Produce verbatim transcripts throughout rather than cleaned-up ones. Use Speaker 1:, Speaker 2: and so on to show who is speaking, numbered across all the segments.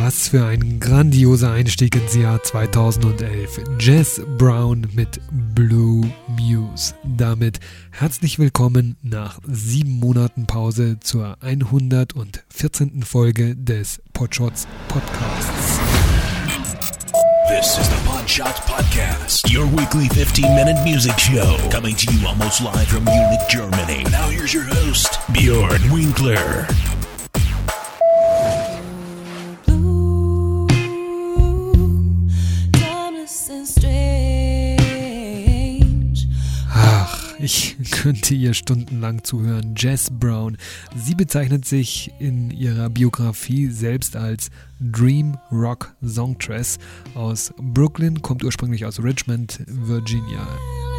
Speaker 1: Was für ein grandioser Einstieg ins Jahr zweitausendelf. Jess Brown mit Blue Muse. Damit herzlich willkommen nach sieben Monaten Pause zur hundertvierzehnten Folge des Podshots Podcasts.
Speaker 2: This is the Podshots Podcast, your weekly fifteen-minute music show, coming to you almost live from Munich, Germany. Now here's your host, Björn Winkler.
Speaker 1: Ich könnte ihr stundenlang zuhören. Jess Brown. Sie bezeichnet sich in ihrer Biografie selbst als Dream Rock Songstress. Aus Brooklyn, kommt ursprünglich aus Richmond, Virginia.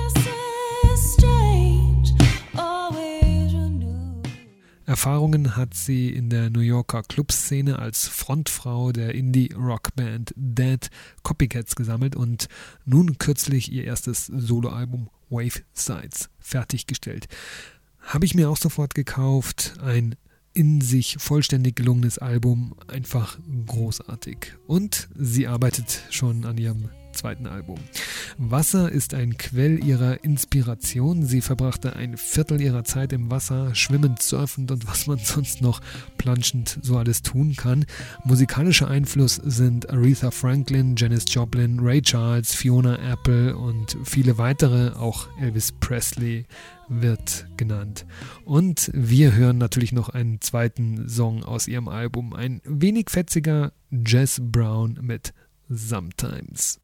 Speaker 1: Erfahrungen hat sie in der New Yorker Clubszene als Frontfrau der Indie-Rock-Band Dead Copycats gesammelt und nun kürzlich ihr erstes Soloalbum Wave Sides fertiggestellt. Habe ich mir auch sofort gekauft. Ein in sich vollständig gelungenes Album, einfach großartig. Und sie arbeitet schon an ihrem zweiten Album. Wasser ist ein Quell ihrer Inspiration. Sie verbrachte ein Viertel ihrer Zeit im Wasser, schwimmend, surfend und was man sonst noch planschend so alles tun kann. Musikalischer Einfluss sind Aretha Franklin, Janis Joplin, Ray Charles, Fiona Apple und viele weitere, auch Elvis Presley wird genannt. Und wir hören natürlich noch einen zweiten Song aus ihrem Album, ein wenig fetziger Jess Brown mit Sometimes.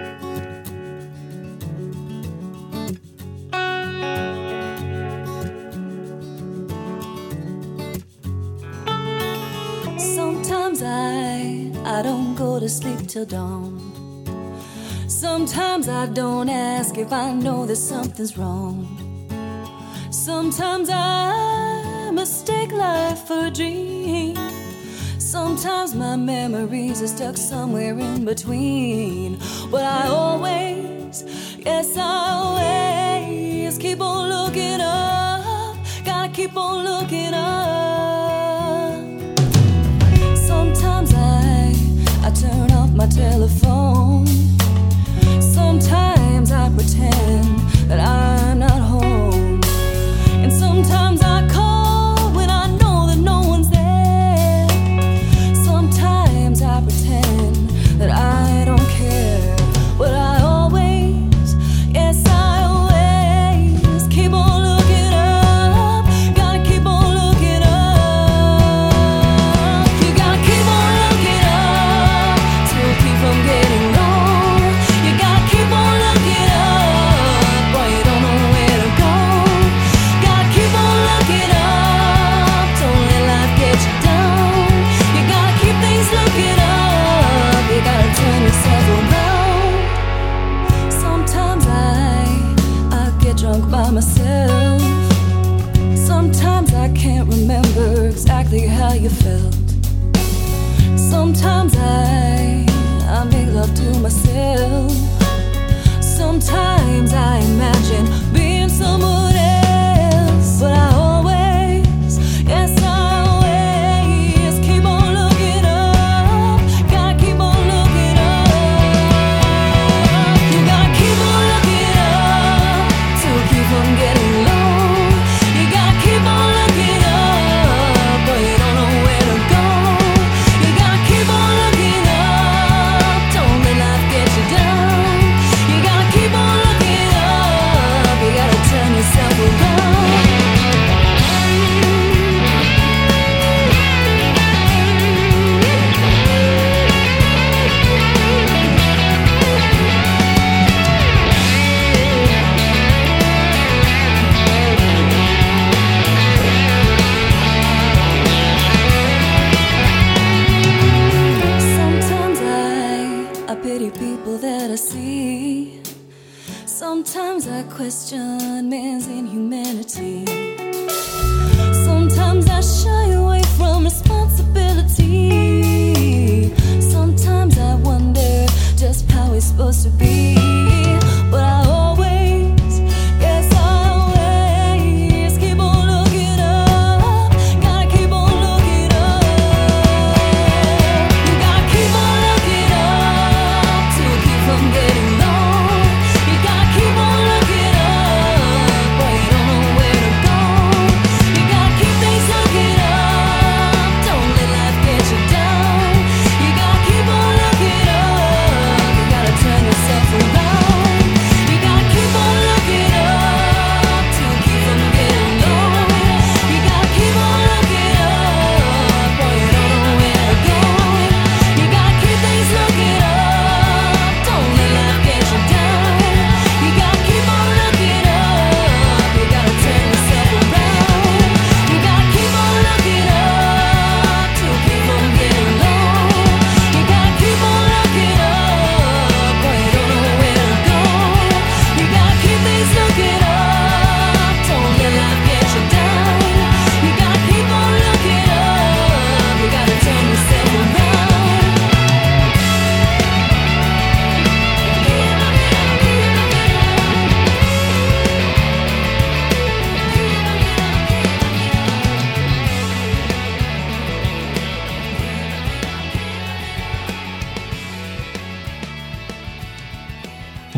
Speaker 3: Sometimes I, I don't go to sleep till dawn. Sometimes I don't ask if I know that something's wrong. Sometimes I mistake life for a dream. Sometimes my memories are stuck somewhere in between. But I always, yes I always keep on looking up. Gotta keep on looking up. Sometimes I, I turn off my telephone. Sometimes I pretend that I'm not home. And sometimes I call when I know that no one's there. I pretend that I don't care, but I always, yes I always keep on looking up. Gotta keep on looking up. You gotta keep on looking up to keep from getting low. You gotta keep on looking up, boy you don't know where to go. Gotta keep on looking up, don't let life get you down. You gotta keep things looking up. You gotta turn yourself around. Sometimes I, I get drunk by myself. Sometimes I can't remember exactly how you felt. Sometimes I, I make love to myself. Sometimes I imagine being someone else. But I always, yes I always keep on looking up. Gotta keep on looking up. You gotta keep on looking up to keep from getting low. You gotta keep on looking up, but you don't know where to go. You gotta keep on looking up, don't let life get you down. You gotta keep on looking up, you gotta turn yourself around. Sometimes I, I pity people that I see. Sometimes I question man's inhumanity. Sometimes I shy away from responsibility. Sometimes I wonder just how it's supposed to be. But I always, yes I always keep on looking up. Gotta keep on looking up. You gotta keep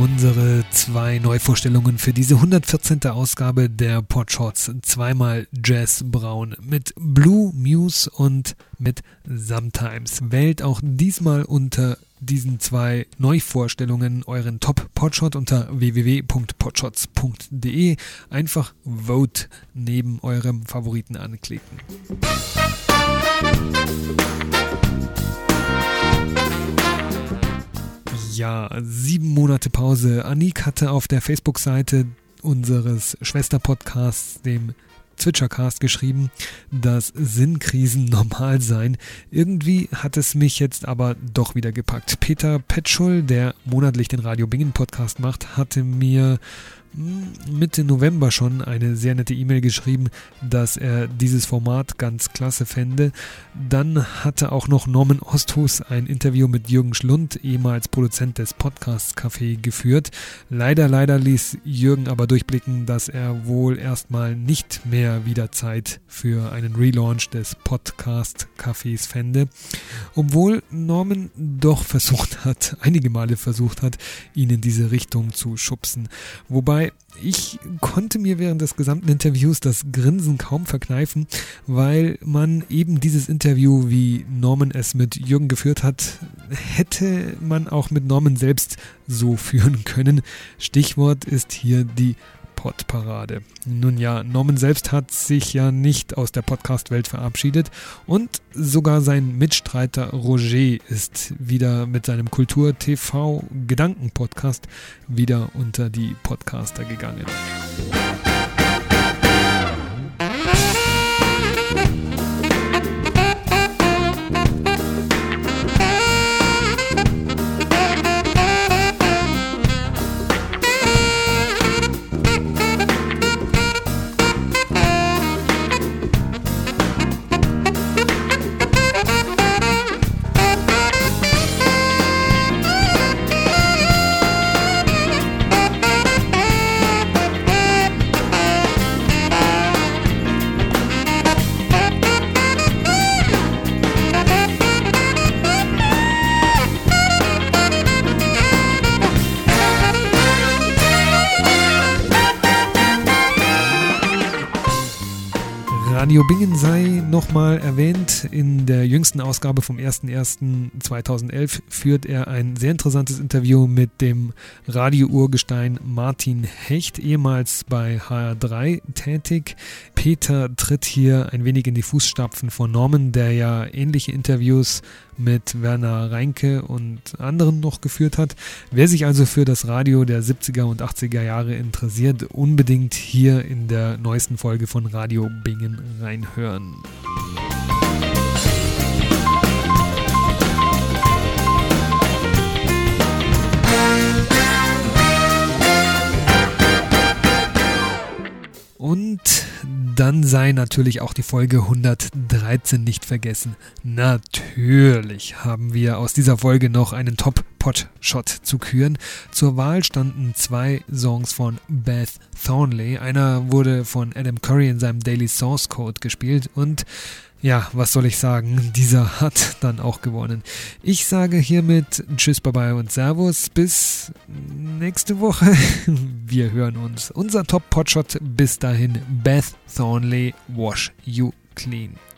Speaker 1: Unsere zwei Neuvorstellungen für diese hundertvierzehnte Ausgabe der Podshots. Zweimal Jazz Brown mit Blue Muse und mit Sometimes. Wählt auch diesmal unter diesen zwei Neuvorstellungen euren Top-Podshot unter w w w punkt podshots punkt d e. Einfach Vote neben eurem Favoriten anklicken. Ja, sieben Monate Pause. Anik hatte auf der Facebook-Seite unseres Schwesterpodcasts, dem Zwitschercast, geschrieben, dass Sinnkrisen normal seien. Irgendwie hat es mich jetzt aber doch wieder gepackt. Peter Petschul, der monatlich den Radio Bingen Podcast macht, hatte mir Mitte November schon eine sehr nette E-Mail geschrieben, dass er dieses Format ganz klasse fände. Dann hatte auch noch Norman Osthus ein Interview mit Jürgen Schlund, ehemals Produzent des Podcasts Café, geführt. Leider, leider ließ Jürgen aber durchblicken, dass er wohl erstmal nicht mehr wieder Zeit für einen Relaunch des Podcast Cafés fände, obwohl Norman doch versucht hat, einige Male versucht hat, ihn in diese Richtung zu schubsen. Wobei ich konnte mir während des gesamten Interviews das Grinsen kaum verkneifen, weil man eben dieses Interview, wie Norman es mit Jürgen geführt hat, hätte man auch mit Norman selbst so führen können. Stichwort ist hier die Podparade. Nun ja, Norman selbst hat sich ja nicht aus der Podcast-Welt verabschiedet und sogar sein Mitstreiter Roger ist wieder mit seinem Kultur-T V-Gedanken-Podcast wieder unter die Podcaster gegangen. Radio Bingen sei nochmal erwähnt. In der jüngsten Ausgabe vom erster erster zweitausendelf führt er ein sehr interessantes Interview mit dem Radio-Urgestein Martin Hecht, ehemals bei H R drei tätig. Peter tritt hier ein wenig in die Fußstapfen von Norman, der ja ähnliche Interviews mit Werner Reinke und anderen noch geführt hat. Wer sich also für das Radio der siebziger und achtziger Jahre interessiert, unbedingt hier in der neuesten Folge von Radio Bingen reinhören. Und dann sei natürlich auch die Folge hundertdreizehn nicht vergessen. Natürlich haben wir aus dieser Folge noch einen Top-Podshot zu küren. Zur Wahl standen zwei Songs von Beth Thornley. Einer wurde von Adam Curry in seinem Daily Source Code gespielt und ja, was soll ich sagen, dieser hat dann auch gewonnen. Ich sage hiermit Tschüss, Bye-bye und Servus, bis nächste Woche. Wir hören uns. Unser Top-Podshot bis dahin, Beth Thornley, Wash You Clean.